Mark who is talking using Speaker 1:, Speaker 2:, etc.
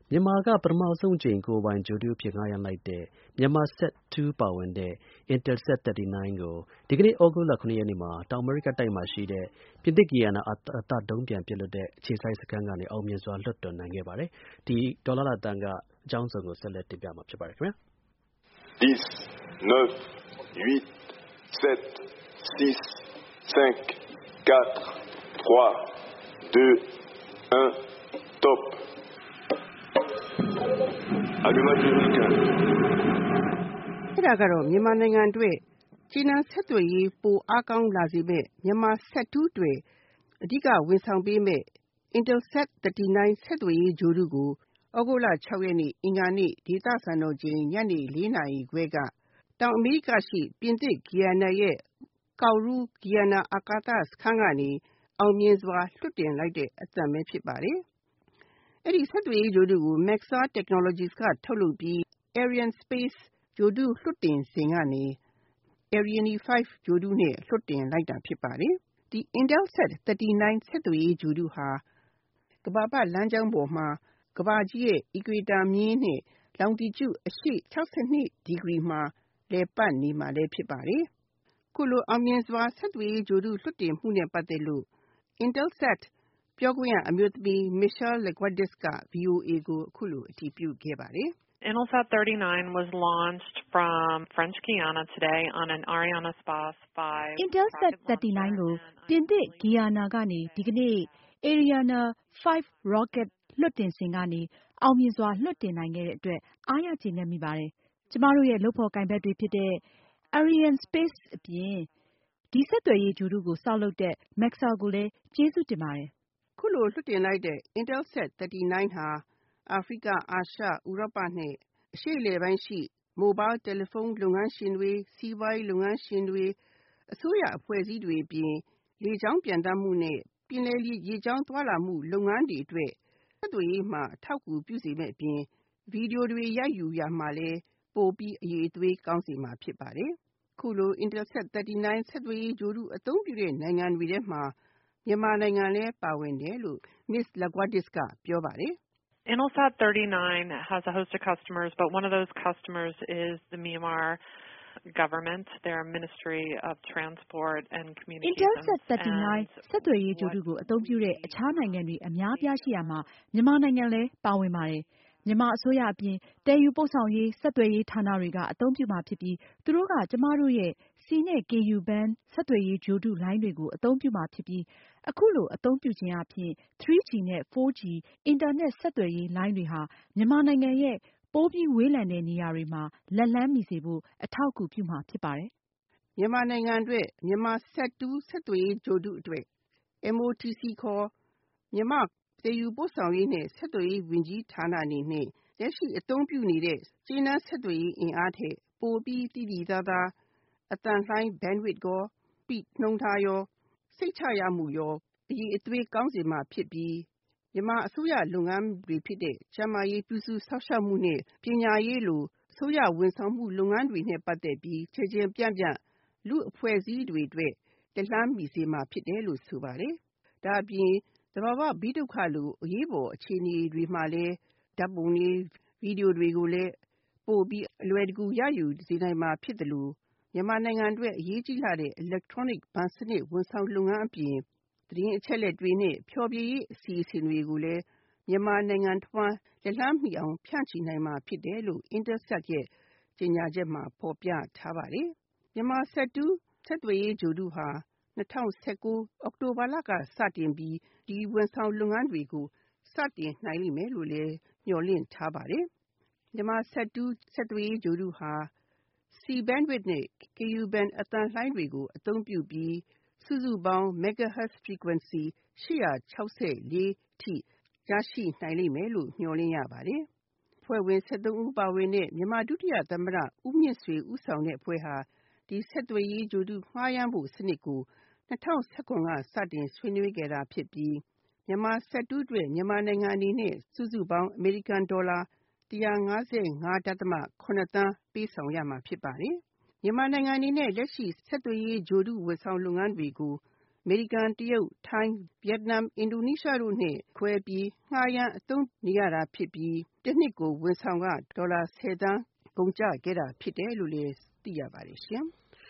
Speaker 1: မြန်မာက ပထမဆုံးအကြိမ် ကိုယ်ပိုင်ဂြိုဟ်တုအဖြစ် ငှားရမ်းလိုက်တဲ့ မြန်မာ Sat-2 ပါဝင်တဲ့ Intelsat 39 ကို ဒီကနေ့ သြဂုတ်လ ၇ ရက်နေ့မှာ တောင်အမေရိကတိုက်မှာရှိတဲ့ ပြင်သစ် ဂီယာနာ အာသဒုံးပျံ ပစ်လွှတ်တဲ့ အခြေစိုက်စခန်းကနေ အောင်မြင်စွာ လွှတ်တင်နိုင်ခဲ့ပါတယ်။ ဒေါ်လှလှသန်းက အကြောင်းစုံကို ဆက်လက်တင်ပြမှာဖြစ်ပါတယ်ခင်ဗျာ။
Speaker 2: အဲဒါကတော့ မြန်မာနိုင်ငံအတွက် ကြေးနန်းဆက်သွယ်ရေးပိုအားကောင်းလာစေမယ့် မြန်မာ Sat-2 အတွက် အဓိကဝန်ဆောင်ပေးမယ့် Intelsat 39 ဆက်သွယ်ရေးဂြိုဟ်တုကို သြဂုတ်လ ၆ ရက်နေ့ အင်္ဂါနေ့ ဒေသစံတော်ချိန် ညနေ 4 နာရီခွဲက တောင်အမေရိကရှိ ပြင်သစ်ဂီယာနာရဲ့ Kourou ဂီယာနာ အာကာသစခန်းကနေ အောင်မြင်စွာ လွှတ်တင်လိုက်တဲ့အသံပဲဖြစ်ပါတယ်။ အဲဒီဆက်သွယ်ရေးဂြိုဟ်တုကို Maxar Technologies ကထုတ်လုပ်ပြီး Arianespace ဂြိုဟ်တုလွှတ်တင်စင်ကနေ Ariane 5 ဂြိုဟ်တုနဲ့ လွှတ်တင်လိုက်တာဖြစ်ပါတယ်။ ဒီ Intelsat 39 ဆက်သွယ်ရေးဂြိုဟ်တုဟာ ကမ္ဘာပတ်လမ်းကြောင်းပေါ်မှာ ကမ္ဘာကြီးရဲ့ Equator မျဉ်းနဲ့ Longitude အရှေ့ 62 ဒီဂရီမှာ လည်ပတ်နေမှာလည်းဖြစ်ပါတယ်။ အခုလိုအောင်မြင်စွာ ဆက်သွယ်ရေးဂြိုဟ်တုလွှတ်တင်မှုနဲ့ပတ်သက်လို့ Intelsat ပြောခွင့်ရအမျိုးသမီး Michelle Leguadis က VOA ကို အခုလိုအတည်ပြုခဲ့ပါတယ်။
Speaker 3: Intelsat 39 was launched from French Guiana today on an Arianespace 5
Speaker 4: Intelsat 39 ကို ပြင်သစ်ဂီယာနာကနေ ဒီကနေ့ Ariane 5 rocket လွှတ်တင်စင်ကနေ အောင်မြင်စွာ လွှတ်တင်နိုင်ခဲ့တဲ့အတွက် အားရကျေနပ်မိပါတယ်။ ကျမတို့ရဲ့ လုပ်ဖော်ကိုင်ဖက်တွေဖြစ်တဲ့ Arianespace အပြင် ဒီဆက်သွယ်ရေးဂြိုဟ်တုကို ဆောက်လုပ်တဲ့ Maxar ကိုလည်း ကျေးဇူးတင်ပါတယ်။
Speaker 2: အခုလိုလွှတ်တင်လိုက်တဲ့ Intelsat 39 ဟာ အာဖရိက၊ အာရှ၊ ဥရောပနဲ့ အရှေ့အလယ်ပိုင်းရှိ မိုဘိုင်းတယ်လီဖုန်းလုပ်ငန်းရှင်တွေ၊ စီးပွားရေးလုပ်ငန်းရှင်တွေ၊ အစိုးရအဖွဲ့အစည်းတွေအပြင် လေကြောင်းပျံသန်းမှုနဲ့ ပင်လယ်ရေကြောင်းသွားလာမှုလုပ်ငန်းတွေအတွက် ဆက်သွယ်ရေးမှာ အထောက်အကူပြုစေမယ့်အပြင် ဗီဒီယိုတွေရိုက်ယူရာမှာလည်း ပိုပြီးအရည်အသွေးကောင်းစေမှာဖြစ်ပါတယ်။ အခုလို Intelsat 39 ဆက်သွယ်ရေးဂြိုဟ်တုအသုံးပြုတဲ့နိုင်ငံတွေထဲမှာ မြန်မာနိုင်ငံလည်းပါဝင်တယ်လို့ Ms. Leguadis ကပြောပါတယ်။
Speaker 3: Intelsat 39 has a host of customers, but one of those customers is the Myanmar government, their Ministry of Transport and Communications.
Speaker 4: Intelsat 39 ဆက်သွယ်ရေးဂြိုဟ်တုကိုအသုံးပြုတဲ့အခြားနိုင်ငံတွေအများအပြားရှိရာမှာ မြန်မာနိုင်ငံလည်းပါဝင်ပါတယ်။ မြန်မာအစိုးရအပြင် သယ်ယူပို့ဆောင်ရေး ဆက်သွယ်ရေးဌာနတွေကအသုံးပြုမှာဖြစ်ပြီး သူတို့က ကျမတို့ရဲ့ C နဲ့ Ku-band ဆက်သွယ်ရေးဂြိုဟ်တုလိုင်းတွေကိုအသုံးပြုမှာဖြစ်ပြီး အခုလိုအသုံးပြုခြင်းအားဖြင့် 3G နဲ့ 4G အင်တာနက်ဆက်သွယ်ရေးလိုင်းတွေဟာ မြန်မာနိုင်ငံရဲ့ ပိုပြီးဝေးလံတဲ့နေရာတွေမှာ လက်လှမ်းမီစေဖို့ အထောက်အကူပြုမှာဖြစ်ပါတယ်
Speaker 2: ။ မြန်မာနိုင်ငံအတွက် မြန်မာ Sat-2 ဆက်သွယ်ရေးဂြိုဟ်တုအတွက် MOTC ခေါ် မြန်မာ့သယ်ယူပို့ဆောင်ရေးနဲ့ ဆက်သွယ်ရေးဝန်ကြီးဌာနအနေနဲ့ လက်ရှိအသုံးပြုနေတဲ့ ကြေးနန်းဆက်သွယ်ရေးအင်အားထက် ပိုပြီးသိသိသာသာ အသံလှိုင်း Bandwidth ရော Speed နှုန်းထားရော စိတ်ချရမှုရော အရည်အသွေးကောင်းစေမှာဖြစ်ပြီး မြန်မာအစိုးရလုပ်ငန်းတွေဖြစ်တဲ့ ကျန်းမာရေးပြုစုစောင့်ရှောက်မှုနဲ့ ပညာရေးလို အစိုးရဝန်ဆောင်မှုလုပ်ငန်းတွေနဲ့ပတ်သက်ပြီး ကျယ်ကျယ်ပြန့်ပြန့် လူ့အဖွဲ့အစည်းတွေအတွက် လက်လှမ်းမီစေမှာဖြစ်တယ်လို့ဆိုပါတယ်။ ဒါ့အပြင် သဘာဝဘေးဒုက္ခလို အရေးပေါ်အခြေအနေတွေမှာလည်း ဓါတ်ပုံတွေ၊ ဗီဒီယိုတွေကိုလည်း ပိုပြီးအလွယ်တကူရယူစေနိုင်မှာဖြစ်သလို မြန်မာနိုင်ငံအတွက်အရေးကြီးလှတဲ့ Electronic ဘဏ်စနစ်ဝန်ဆောင်လုပ်ငန်းအပြင် သတင်းအချက်အလက်တွေနဲ့ ဖျော်ဖြေရေးအစီအစဉ်တွေကိုလည်း မြန်မာနိုင်ငံတဝှမ်းလက်လှမ်းမီအောင်ဖြန့်ချီနိုင်မှာဖြစ်တယ်လို့ Intelsat ရဲ့ကြေညာချက်မှာဖော်ပြထားပါတယ်။ မြန်မာ Sat-2 ဆက်သွယ်ရေးဂြိုဟ်တုဟာ ၂၀၁၉ အောက်တိုဘာလကစတင်ပြီး ဒီဝန်ဆောင်လုပ်ငန်းတွေကို စတင်နိုင်လိမ့်မယ်လို့လည်း မျှော်လင့်ထားပါတယ်။ မြန်မာ Sat-2 ဆက်သွယ်ရေးဂြိုဟ်တုဟာ C bandwidth နဲ့ Ku-band အသံလှိုင်းတွေကိုအသုံးပြုပြီး စုစုပေါင်း Megahertz frequency 864 အထိရရှိနိုင်လိမ့်မယ်လို့ မျှော်လင့်ရပါတယ်။ အဖွဲ့ဝင် ၁၃ ဦးပါဝင်တဲ့ မြန်မာ ဒုတိယသမ္မတ ဦးမြင့်ဆွေဦးဆောင်တဲ့အဖွဲ့ဟာ ဒီဆက်သွယ်ရေးဂြိုဟ်တုငှားရမ်းဖို့စနစ်ကို ၂၀၁၇ ကစတင်ဆွေးနွေးခဲ့တာဖြစ်ပြီး မြန်မာ Sat-2 အတွက် မြန်မာနိုင်ငံအနေနဲ့ စုစုပေါင်းအမေရိကန်ဒေါ်လာ 155.7 သန်းပေးဆောင်ရမှာဖြစ်ပါတယ်။ မြန်မာနိုင်ငံအနေနဲ့ လက်ရှိဆက်သွယ်ရေးဂြိုဟ်တုဝန်ဆောင်လုပ်ငန်းတွေကို အမေရိကန်၊တရုတ်၊ထိုင်း၊ဗီယက်နမ်၊အင်ဒိုနီးရှားတို့နဲ့ခွဲပြီးငှားရမ်းအသုံးနေရတာဖြစ်ပြီးတစ်နှစ်ကိုဝန်ဆောင်ခဒေါ်လာ10 သန်းကုန်ကျခဲ့တာဖြစ်တယ်လို့လည်းသိရပါတယ်ရှင်။